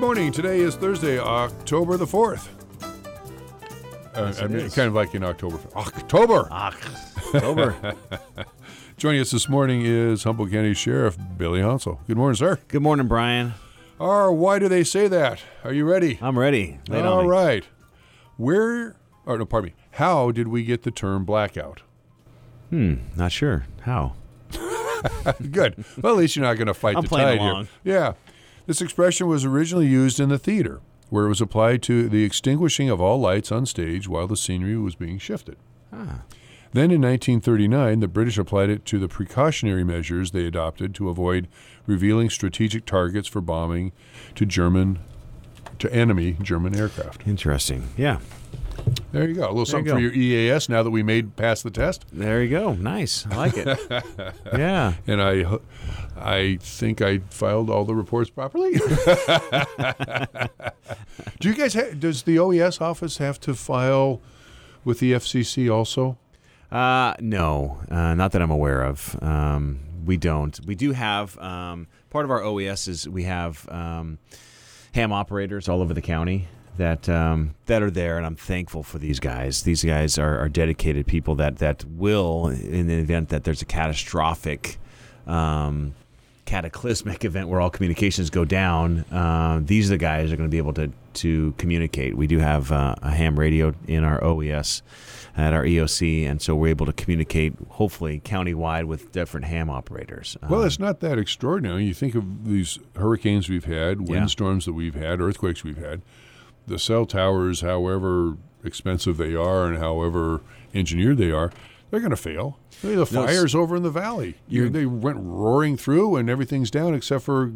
morning. Today is Thursday, October the 4th. Yes, I mean, is. kind of like in October. October! Joining us this morning is Humboldt County Sheriff Billy Hansel. Good morning, sir. Good morning, Brian. Why do they say that? Are you ready? I'm ready. Lay it on All me. right. How did we get the term blackout? Not sure. How? Good. Well, at least you're not going to fight I'm the playing tide along. here. Yeah. This expression was originally used in the theater, where it was applied to the extinguishing of all lights on stage while the scenery was being shifted. Then in 1939, the British applied it to the precautionary measures they adopted to avoid revealing strategic targets for bombing to enemy German aircraft. Interesting. Yeah. There you go. A little There you something for your EAS now that we made past the test. There you go. Nice. I like it. Yeah. And I think I filed all the reports properly. Do you guys does the OES office have to file with the FCC also? No, not that I'm aware of. We don't. We do have part of our OES is we have ham operators all over the county that are there, and I'm thankful for these guys. These guys are dedicated people that will, in the event that there's a catastrophic, cataclysmic event where all communications go down, these are the guys that are going to be able to communicate. We do have a ham radio in our OES at our EOC, and so we're able to communicate, hopefully, countywide with different ham operators. Well, it's not that extraordinary. You think of these hurricanes we've had, windstorms that we've had, earthquakes we've had. The cell towers, however expensive they are and however engineered they are, they're going to fail. The fires over in the valley. They went roaring through and everything's down except for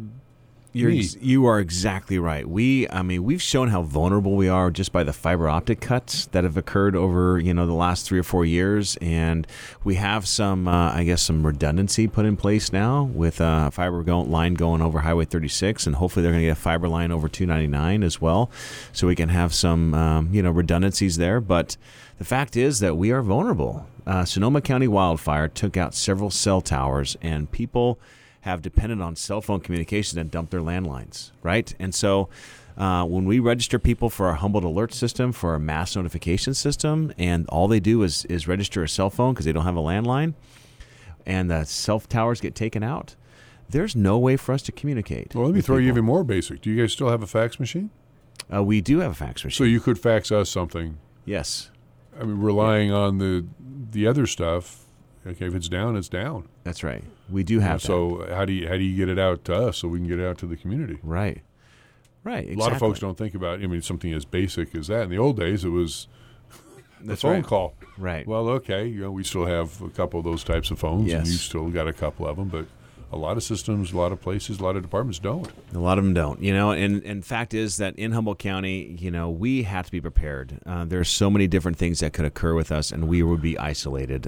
You are exactly right. We've shown how vulnerable we are just by the fiber optic cuts that have occurred over, the last 3 or 4 years, and we have some redundancy put in place now with a fiber line going over Highway 36, and hopefully they're going to get a fiber line over 299 as well, so we can have some redundancies there. But the fact is that we are vulnerable. Sonoma County wildfire took out several cell towers, and people have depended on cell phone communications and dumped their landlines, right? And so when we register people for our Humboldt Alert system, for our mass notification system, and all they do is register a cell phone because they don't have a landline, and the cell towers get taken out, there's no way for us to communicate. Well, let me throw you even more basic. Do you guys still have a fax machine? We do have a fax machine. So you could fax us something. Yes. I mean, relying on the other stuff. Okay, if it's down, it's down. That's right. We do have that. So how do you get it out to us so we can get it out to the community? Right. Exactly. A lot of folks don't think about something as basic as that. In the old days, it was the phone call. Right. Well, okay, we still have a couple of those types of phones, Yes. and you still got a couple of them, but a lot of systems, a lot of places, a lot of departments don't. A lot of them don't, and fact is that in Humboldt County, we have to be prepared. There's so many different things that could occur with us, and we would be isolated.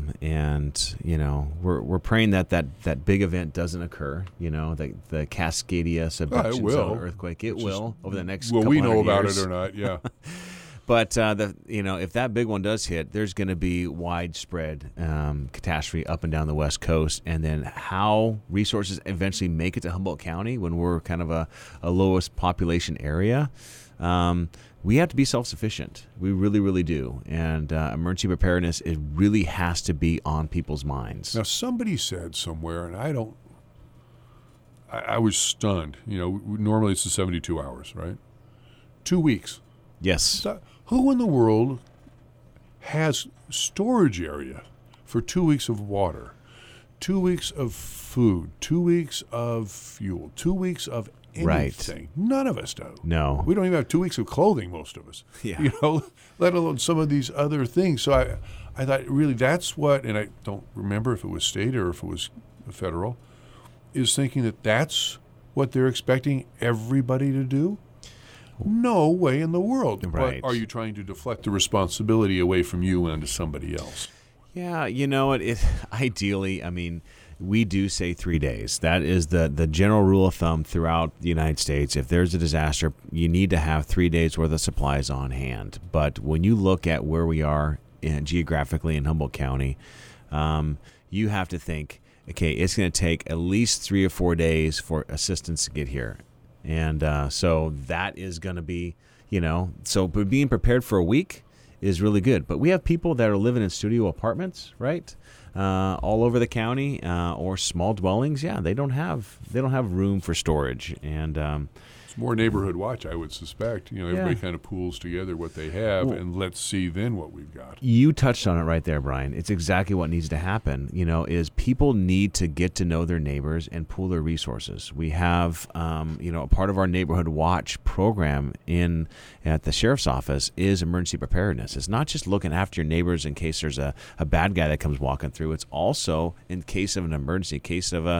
And we're praying that big event doesn't occur. The Cascadia subduction zone earthquake. It will over the next. Will we know about years. it or not? Yeah. But if that big one does hit, there's going to be widespread catastrophe up and down the West Coast, and then how resources eventually make it to Humboldt County when we're kind of a lowest population area. We have to be self-sufficient. We really, really do, and emergency preparedness really has to be on people's minds. Now, somebody said somewhere, and I was stunned. Normally it's the 72 hours, right? 2 weeks. Yes. So who in the world has storage area for 2 weeks of water, 2 weeks of food, 2 weeks of fuel, 2 weeks of anything? Right. None of us do. No. We don't even have 2 weeks of clothing, most of us. Yeah. Let alone some of these other things. So I thought really that's what, and I don't remember if it was state or if it was federal, is thinking that that's what they're expecting everybody to do. No way in the world. Right. But are you trying to deflect the responsibility away from you and to somebody else? Yeah, ideally, we do say 3 days. That is the general rule of thumb throughout the United States. If there's a disaster, you need to have 3 days worth of supplies on hand. But when you look at where we are geographically in Humboldt County, you have to think, okay, it's going to take at least 3 or 4 days for assistance to get here. And so that is going to be, but being prepared for a week is really good. But we have people that are living in studio apartments, right? All over the county, or small dwellings. Yeah, they don't have room for storage, and it's more neighborhood watch, I would suspect. Everybody kind of pools together what they have, and let's see then what we've got. You touched on it right there, Brian. It's exactly what needs to happen. Is people need to get to know their neighbors and pool their resources. We have, a part of our neighborhood watch program at the sheriff's office is emergency preparedness. It's not just looking after your neighbors in case there's a bad guy that comes walking through. It's also in case of an emergency, in case of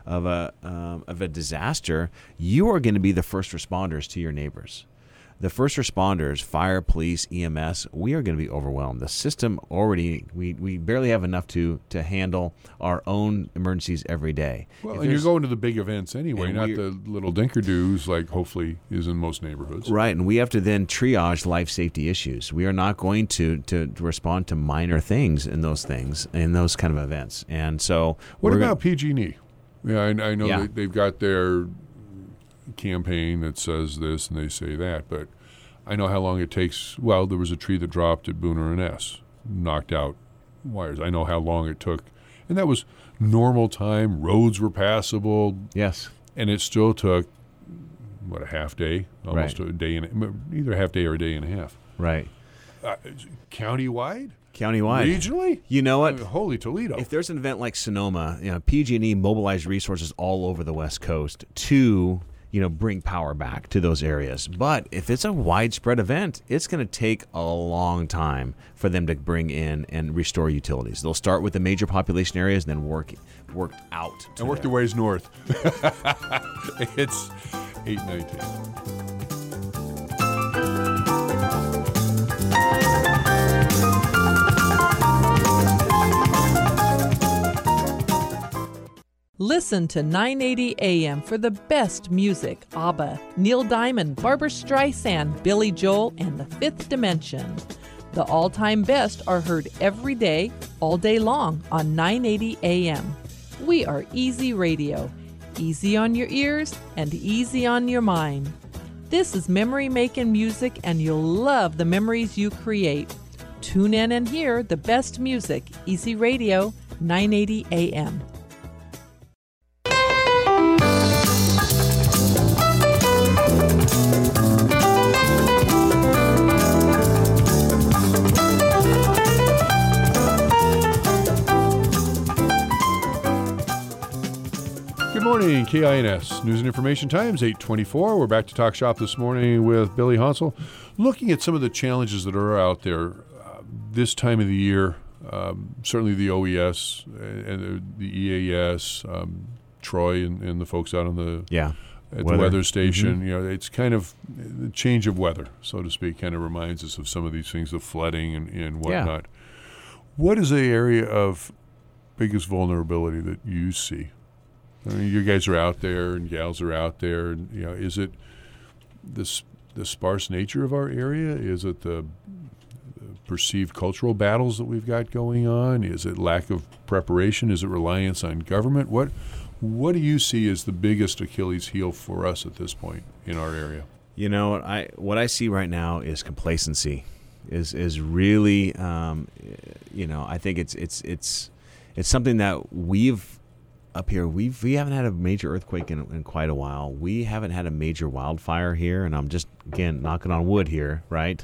a disaster, you are going to be the first responders to your neighbors. The first responders, fire, police, EMS, we are going to be overwhelmed. The system already, we barely have enough to handle our own emergencies every day. Well, and you're going to the big events anyway, not the little dinker-doos like hopefully is in most neighborhoods. Right, and we have to then triage life safety issues. We are not going to respond to minor things in those kind of events. And so what about PG&E? Yeah, I know they've got their campaign that says this and they say that, but I know how long it takes. Well, there was a tree that dropped at Booner and S, knocked out wires. I know how long it took, and that was normal time. Roads were passable. Yes, and it still took a half day, almost a day, either a half day or a day and a half. Right. Countywide, regionally. You know what? Holy Toledo! If there's an event like Sonoma, PG&E mobilized resources all over the West Coast to bring power back to those areas. But if it's a widespread event, it's going to take a long time for them to bring in and restore utilities. They'll start with the major population areas and then work out. And work their ways north. It's 8:19. Listen to 980 AM for the best music. ABBA, Neil Diamond, Barbra Streisand, Billy Joel, and The Fifth Dimension. The all-time best are heard every day, all day long on 980 AM. We are Easy Radio. Easy on your ears and easy on your mind. This is memory-making music, and you'll love the memories you create. Tune in and hear the best music. Easy Radio, 980 AM. Good morning, KINS. News and Information Times, 8:24. We're back to Talk Shop this morning with Billy Hansel, looking at some of the challenges that are out there this time of the year. Certainly the OES and the EAS, Troy and the folks out on the at the weather station. Mm-hmm. It's kind of the change of weather, so to speak, kind of reminds us of some of these things, the flooding and whatnot. What is the area of biggest vulnerability that you see? I mean, you guys are out there and gals are out there, and is it the sparse nature of our area? Is it the perceived cultural battles that we've got going on? Is it lack of preparation? Is it reliance on government? What do you see as the biggest Achilles heel for us at this point in our area? What I see right now is complacency. Is really I think it's something that we've up here, we haven't had a major earthquake in quite a while. We haven't had a major wildfire here, and I'm just, again, knocking on wood here, right?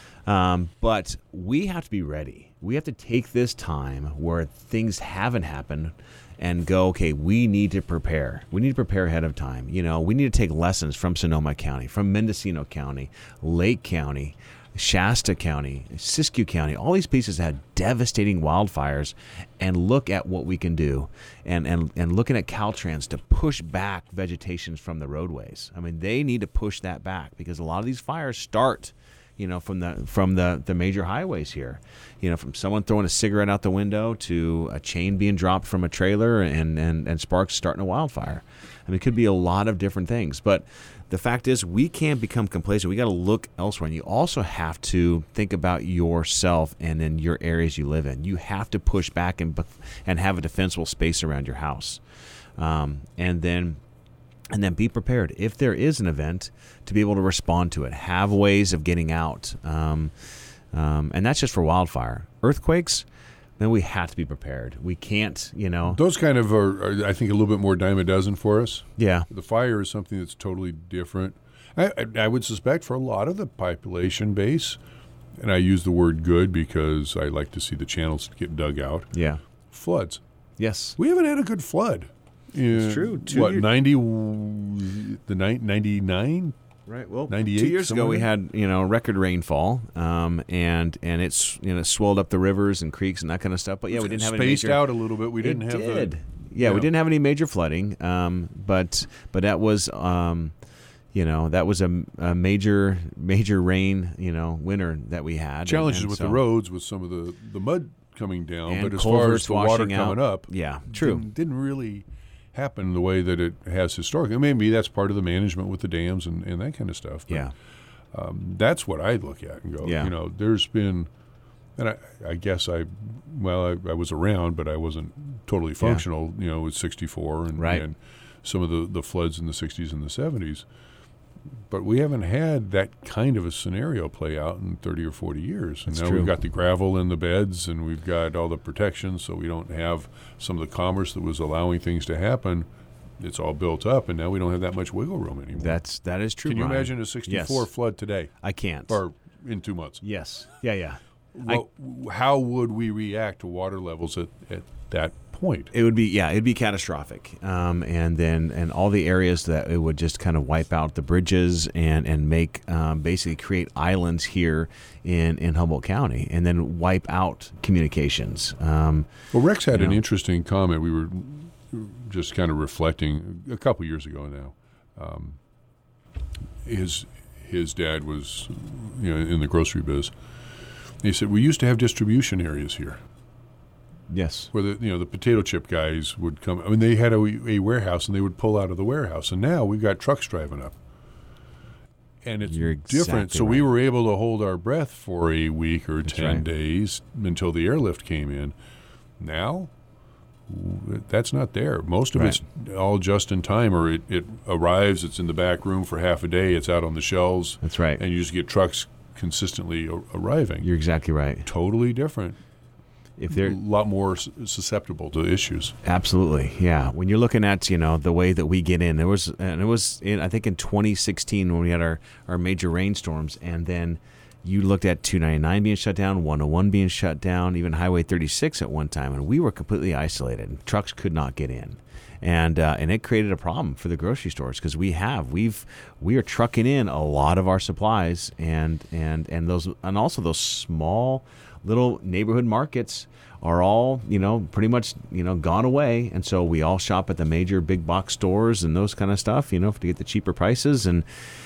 But we have to be ready. We have to take this time where things haven't happened and go, okay, we need to prepare. We need to prepare ahead of time. We need to take lessons from Sonoma County, from Mendocino County, Lake County, Shasta County, Siskiyou County, all these places had devastating wildfires, and look at what we can do, and looking at Caltrans to push back vegetation from the roadways. I mean, they need to push that back because a lot of these fires start, from the major highways here, from someone throwing a cigarette out the window to a chain being dropped from a trailer and sparks starting a wildfire. I mean, it could be a lot of different things, but the fact is, we can't become complacent. We got to look elsewhere, and you also have to think about yourself and in your areas you live in. You have to push back and have a defensible space around your house, and then And then be prepared if there is an event to be able to respond to it. Have ways of getting out, and that's just for wildfire. Earthquakes, then we have to be prepared. We can't, Those kind of are, I think, a little bit more dime a dozen for us. Yeah. The fire is something that's totally different. I would suspect for a lot of the population base, and I use the word good because I like to see the channels get dug out. Yeah. Floods. Yes. We haven't had a good flood. It's true. 99? Right. Well, 98, 2 years ago we had record rainfall, and it's swelled up the rivers and creeks and that kind of stuff. But yeah, we didn't have any spaced out a little bit. We didn't have we didn't have any major flooding. But that was that was a major rain winter that we had. Challenges with the roads with some of the mud coming down, and but as far as the water coming up, true, didn't really happen the way that it has historically. Maybe that's part of the management with the dams and that kind of stuff. But, that's what I look at and go, there's been, and I guess I was around, but I wasn't totally functional, with 64 and some of the floods in the 60s and the 70s. But we haven't had that kind of a scenario play out in 30 or 40 years. And now we've got the gravel in the beds and we've got all the protections, so we don't have some of the commerce that was allowing things to happen. It's all built up, and now we don't have that much wiggle room anymore. That is true, Can you Brian. imagine a 64 flood today? I can't. Or in 2 months? Yes. Yeah. Well, how would we react to water levels at that point? It would be catastrophic, and all the areas that it would just kind of wipe out the bridges and make basically create islands here in Humboldt County, and then wipe out communications. Well, Rex had an interesting comment. We were just kind of reflecting a couple years ago now. His dad was in the grocery biz. He said, we used to have distribution areas here. Yes. Where the potato chip guys would come. I mean, they had a warehouse, and they would pull out of the warehouse. And now we've got trucks driving up. And it's different. Exactly so right. we were able to hold our breath for a week or 10 days until the airlift came in. Now, that's not there. Most of it's all just in time, or it arrives, it's in the back room for half a day, it's out on the shelves. That's right. And you just get trucks consistently arriving. You're exactly right. Totally different. If they're a lot more susceptible to issues. Absolutely, yeah. When you're looking at the way that we get in, it was I think in 2016 when we had our major rainstorms, and then you looked at 299 being shut down, 101 being shut down, even Highway 36 at one time, and we were completely isolated. Trucks could not get in. And it created a problem for the grocery stores because we are trucking in a lot of our supplies and also those small little neighborhood markets are all pretty much gone away, and so we all shop at the major big box stores and those kind of stuff to get the cheaper prices, and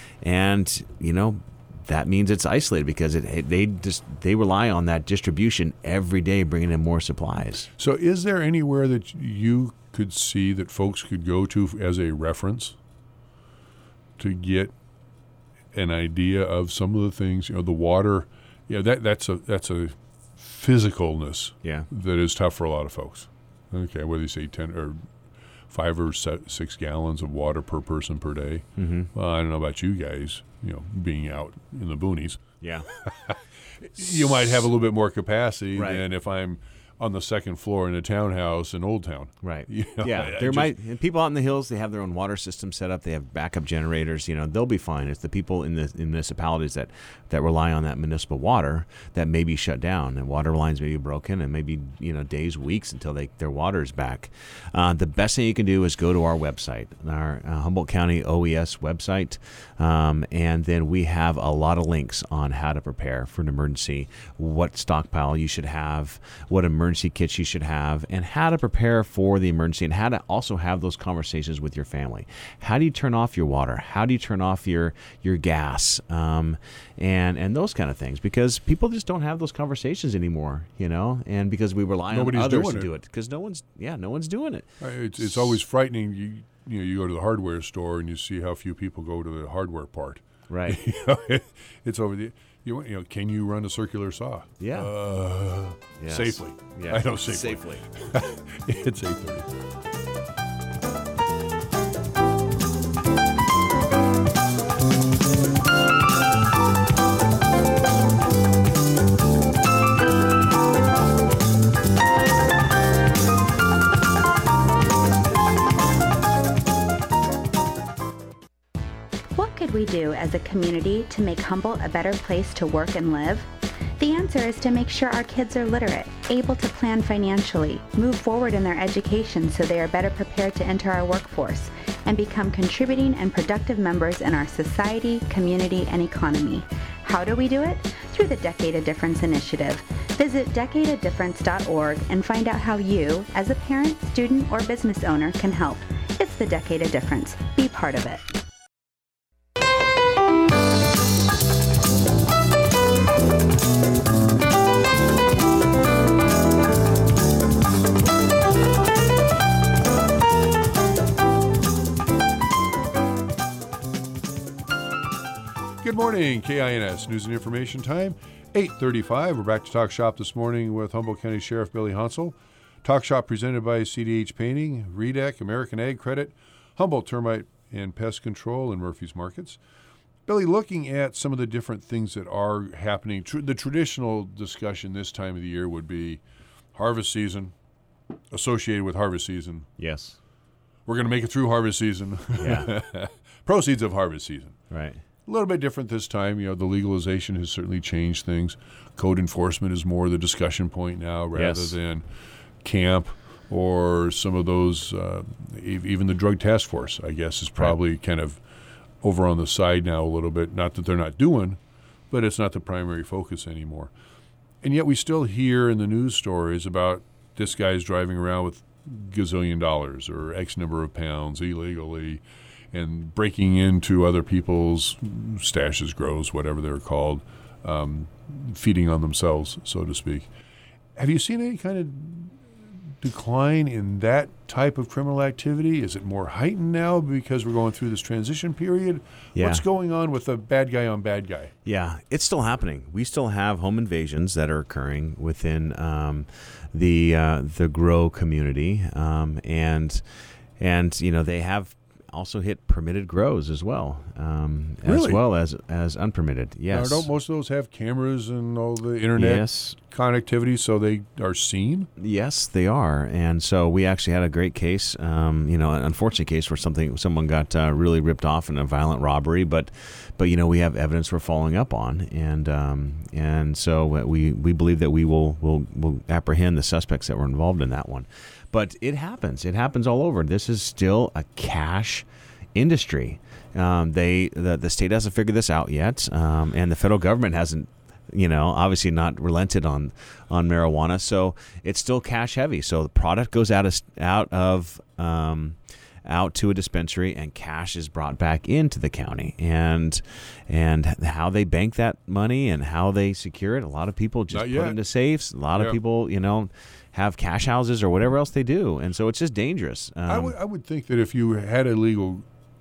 that means it's isolated because they rely on that distribution every day, bringing in more supplies. So is there anywhere that you could see that folks could go to as a reference to get an idea of some of the things, the water, that's a physicalness that is tough for a lot of folks. Okay, whether you say 10 or 5 or 6 gallons of water per person per day. Mm-hmm. Well, I don't know about you guys, being out in the boonies. Yeah. You might have a little bit more capacity than if I'm on the second floor in a townhouse in Old Town. Right. Yeah. And people out in the hills, they have their own water system set up. They have backup generators. They'll be fine. It's the people in the municipalities that rely on that municipal water that may be shut down, and water lines may be broken, and maybe days, weeks until their water is back. The best thing you can do is go to our website, our Humboldt County OES website, and then we have a lot of links on how to prepare for an emergency, what stockpile you should have, what emergency kits you should have, and how to prepare for the emergency, and how to also have those conversations with your family. How do you turn off your water? How do you turn off your gas? And those kind of things, because people just don't have those conversations anymore, and because we rely on others to do it, because no one's doing it. It's always frightening. You go to the hardware store and you see how few people go to the hardware part. Right. It's over the. Can you run a circular saw? Yeah. Yes. Safely. Yeah. I know safely. It's 8:30. do as a community to make Humboldt a better place to work and live? The answer is to make sure our kids are literate, able to plan financially, move forward in their education so they are better prepared to enter our workforce, and become contributing and productive members in our society, community, and economy. How do we do it? Through the Decade of Difference initiative. Visit decadeofdifference.org and find out how you, as a parent, student, or business owner, can help. It's the Decade of Difference. Be part of it. Good morning, KINS News and Information Time, 8:35. We're back to Talk Shop this morning with Humboldt County Sheriff Billy Hansel. Talk Shop presented by CDH Painting, Redec, American Ag Credit, Humboldt Termite and Pest Control, and Murphy's Markets. Billy, looking at some of the different things that are happening, the traditional discussion this time of the year would be harvest season, associated with harvest season. Yes. We're going to make it through harvest season. Yeah. Proceeds of harvest season. Right. A little bit different this time. You know, the legalization has certainly changed things. Code enforcement is more the discussion point now rather than camp or some of those, even the drug task force, I guess, is probably kind of over on the side now a little bit. Not that they're not doing, but it's not the primary focus anymore. And yet we still hear in the news stories about this guy's driving around with gazillion dollars or X number of pounds illegally and breaking into other people's stashes, grows, whatever they're called, feeding on themselves, so to speak. Have you seen any kind of decline in that type of criminal activity? Is it more heightened now because we're going through this transition period? Yeah. What's going on with the bad guy on bad guy? Yeah, it's still happening. We still have home invasions that are occurring within the grow community, and you know they have also hit permitted grows as well, Really? as well as unpermitted. Yes. Now, don't most of those have cameras and all the internet connectivity so they are seen? Yes, they are. And so we actually had a great case, an unfortunate case where someone got really ripped off in a violent robbery, but we have evidence we're following up on, and so we believe that we will apprehend the suspects that were involved in that one. But it happens. It happens all over. This is still a cash industry. The state hasn't figured this out yet, and the federal government hasn't, obviously not relented on marijuana. So it's still cash heavy. So the product goes out to a dispensary, and cash is brought back into the county. And how they bank that money and how they secure it, a lot of people just put it into safes. A lot of people, have cash houses or whatever else they do, and so it's just dangerous. I would think that if you had a legal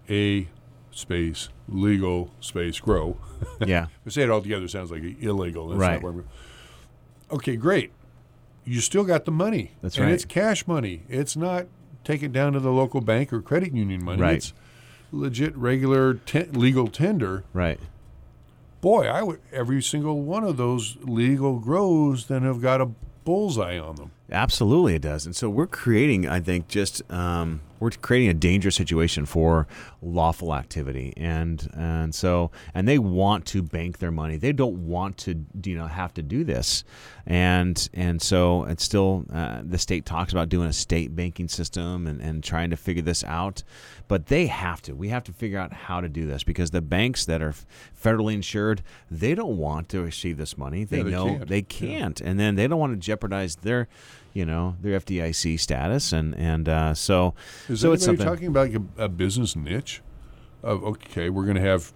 grow, yeah, to say it all together sounds like illegal. That's right. Not where okay, great. You still got the money. That's and right. It's cash money. It's not take it down to the local bank or credit union money. Right. It's legit, regular, legal tender. Right. Boy, every single one of those legal grows then have got a bullseye on them. Absolutely, it does. And so we're creating, I think, we're creating a dangerous situation for lawful activity, and they want to bank their money. They don't want to, have to do this, and so it's still the state talks about doing a state banking system and trying to figure this out, but they have to. We have to figure out how to do this because the banks that are federally insured, they don't want to receive this money. They know they can't, and then they don't want to jeopardize their FDIC status, and so is so it's something. Talking about a business niche of we're going to have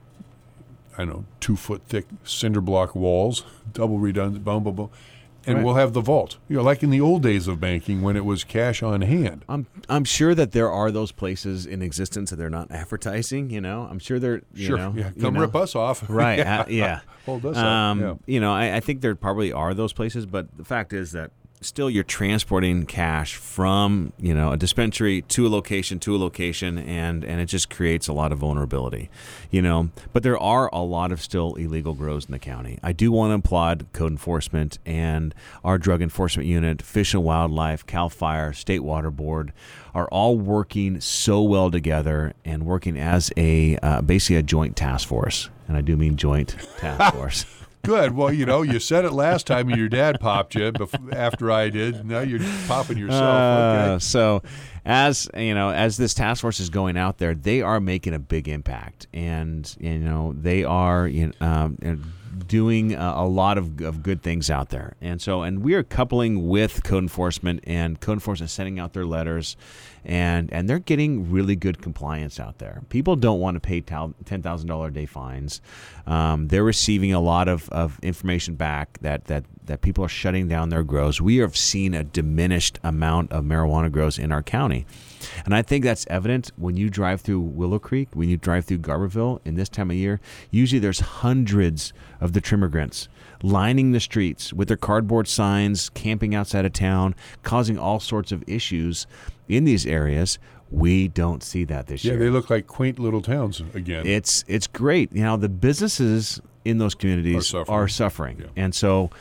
2-foot thick cinder block walls, double redundant, boom, boom, boom, and right. We'll have the vault. Like in the old days of banking when it was cash on hand. I'm sure that there are those places in existence that they're not advertising. I'm sure they're Come rip us off, right? Yeah, hold us up. I think there probably are those places, but the fact is that still you're transporting cash from, a dispensary to a location, and it just creates a lot of vulnerability, But there are a lot of still illegal grows in the county. I do want to applaud code enforcement and our drug enforcement unit, Fish and Wildlife, CAL FIRE, State Water Board are all working so well together and working as basically a joint task force. And I do mean joint task force. Good. Well, you said it last time and your dad popped you after I did. Now you're popping yourself. Okay. So as this task force is going out there, they are making a big impact. And, they are doing a lot of good things out there. And we are coupling with code enforcement, and code enforcement sending out their letters, and they're getting really good compliance out there. People don't want to pay $10,000 a day fines. They're receiving a lot of information back that people are shutting down their grows. We have seen a diminished amount of marijuana grows in our county. And I think that's evident when you drive through Willow Creek, when you drive through Garberville in this time of year. Usually there's hundreds of the trimmigrants lining the streets with their cardboard signs, camping outside of town, causing all sorts of issues in these areas. We don't see that this year. Yeah, they look like quaint little towns again. It's great. The businesses in those communities are suffering. Yeah. And so,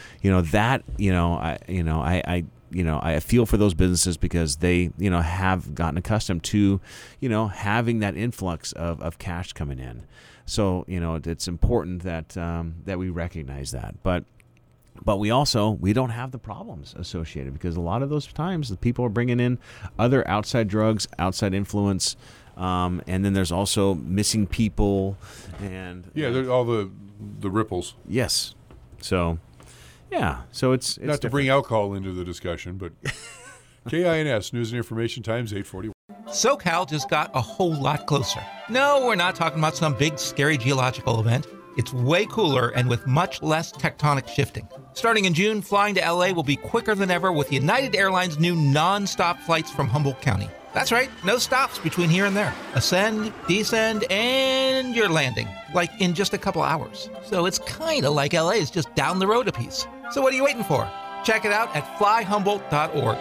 I feel for those businesses because they, have gotten accustomed to, having that influx of cash coming in. So, it's important that we recognize that. But we don't have the problems associated, because a lot of those times the people are bringing in other outside drugs, outside influence, and then there's also missing people and there's all the ripples. Yes. So. Yeah, so it's not different. To bring alcohol into the discussion, but KINS News and Information Times 841. SoCal just got a whole lot closer. No, we're not talking about some big, scary geological event. It's way cooler and with much less tectonic shifting. Starting in June, flying to LA will be quicker than ever with United Airlines' new non-stop flights from Humboldt County. That's right, no stops between here and there. Ascend, descend, and you're landing, like in just a couple hours. So it's kind of like LA is just down the road a piece. So what are you waiting for? Check it out at flyhumboldt.org.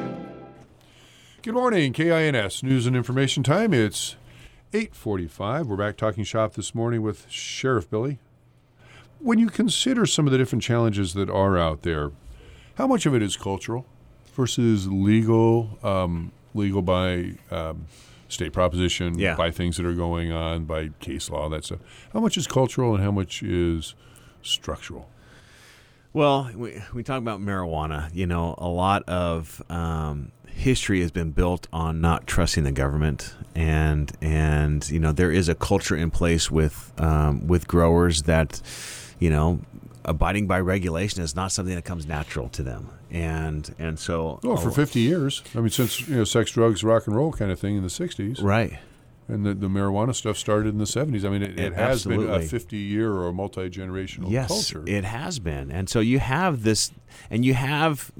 Good morning, KINS News and Information Time. It's 8:45. We're back talking shop this morning with Sheriff Billy. When you consider some of the different challenges that are out there, how much of it is cultural versus legal by state proposition, by things that are going on, by case law, that stuff? How much is cultural and how much is structural? Well, we talk about marijuana. A lot of history has been built on not trusting the government, and there is a culture in place with growers that abiding by regulation is not something that comes natural to them, and so for 50 years, I mean, since sex, drugs, rock and roll kind of thing in the 60s, right? And the marijuana stuff started in the 70s. I mean, it has been a 50-year or multi-generational culture. Yes, it has been. And so you have this, and you have,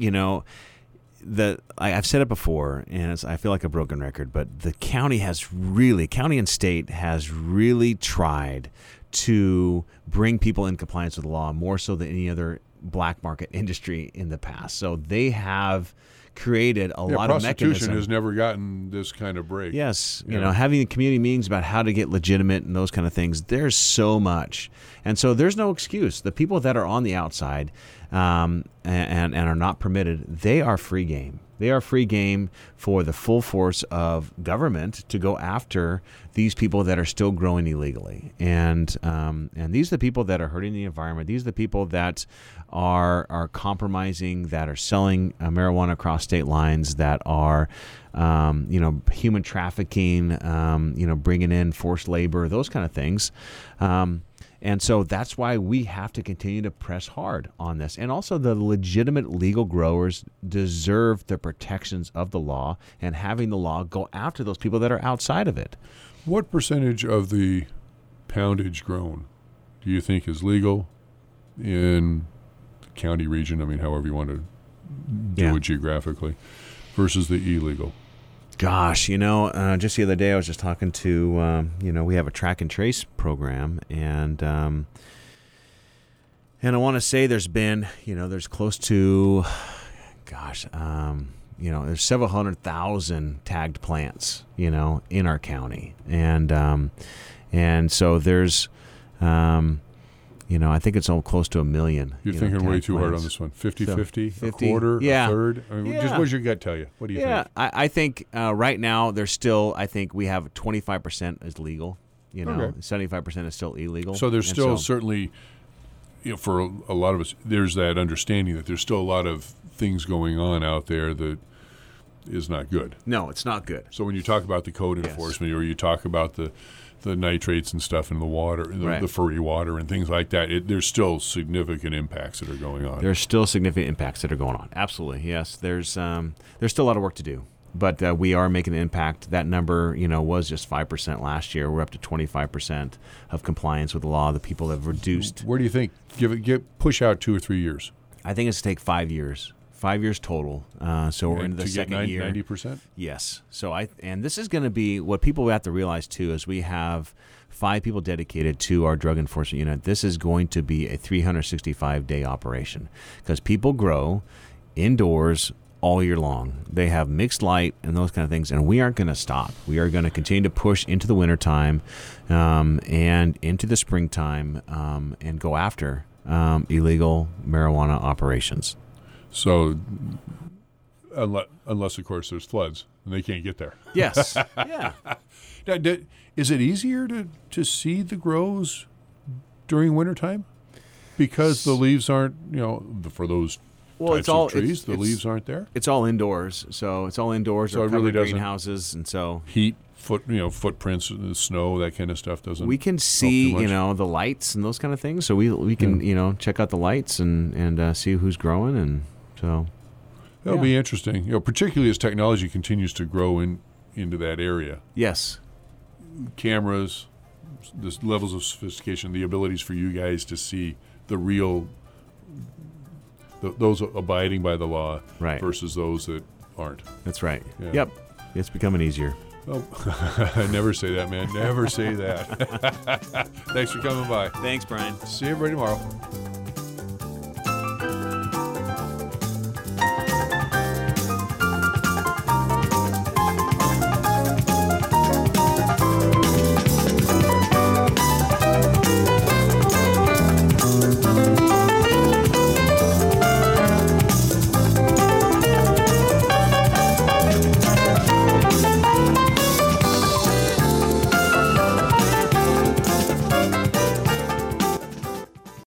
I've said it before, and I feel like a broken record, but the county and state has really tried to bring people in compliance with the law more so than any other black market industry in the past. So they have created a lot of mechanisms. Prostitution has never gotten this kind of break. Yes, having community meetings about how to get legitimate and those kind of things. There's so much, and so there's no excuse. The people that are on the outside and are not permitted, they are free game. They are free game for the full force of government to go after these people that are still growing illegally. And these are the people that are hurting the environment. These are the people that are compromising, that are selling marijuana across state lines, that are human trafficking, bringing in forced labor, those kind of things. And so that's why we have to continue to press hard on this. And also the legitimate legal growers deserve the protections of the law, and having the law go after those people that are outside of it. What percentage of the poundage grown do you think is legal in the county region? I mean, however you want to do it geographically, versus the illegal? Gosh, just the other day I was just talking to, we have a track and trace program, and I want to say there's been, there's close to, there's several 100,000 tagged plants, in our county, and so there's, I think it's all close to 1 million. You're thinking way too hard on this one. 50-50, a quarter, a third? I mean, just what does your gut tell you? What do you think? I think right now there's still, I think we have 25% is legal, 75% is still illegal. So there's still certainly, for a lot of us, there's that understanding that there's still a lot of things going on out there that is not good. No, it's not good. So when you talk about the code enforcement, or you talk about the nitrates and stuff in the water, the furry water and things like that, there's still significant impacts that are going on. There's still significant impacts that are going on. Absolutely, yes. There's still a lot of work to do, but we are making an impact. That number, was just 5% last year. We're up to 25% of compliance with the law. The people have reduced. Where do you think? Push out 2 or 3 years. I think it's to take 5 years. 5 years total. So we're into the second year. 90%? Yes. So and this is going to be what people have to realize too, is we have 5 people dedicated to our drug enforcement unit. This is going to be a 365-day operation because people grow indoors all year long. They have mixed light and those kind of things, and we aren't going to stop. We are going to continue to push into the wintertime and into the springtime and go after illegal marijuana operations. So, unless of course there's floods and they can't get there. Yes. Yeah. Now, is it easier to see the grows during wintertime? Because the leaves aren't, for those types of trees, the leaves aren't there? It's all indoors. So it's all indoors. So it really doesn't. Greenhouses, and so heat, footprints, the snow, that kind of stuff doesn't. We can see, the lights and those kind of things. So we can, check out the lights and see who's growing, and so that'll be interesting. Particularly as technology continues to grow into that area. Yes. Cameras, the levels of sophistication, the abilities for you guys to see the real, those abiding by the law versus those that aren't. That's right. Yeah. Yep. It's becoming easier. Oh, never say that, man. Never say that. Thanks for coming by. Thanks, Brian. See everybody tomorrow.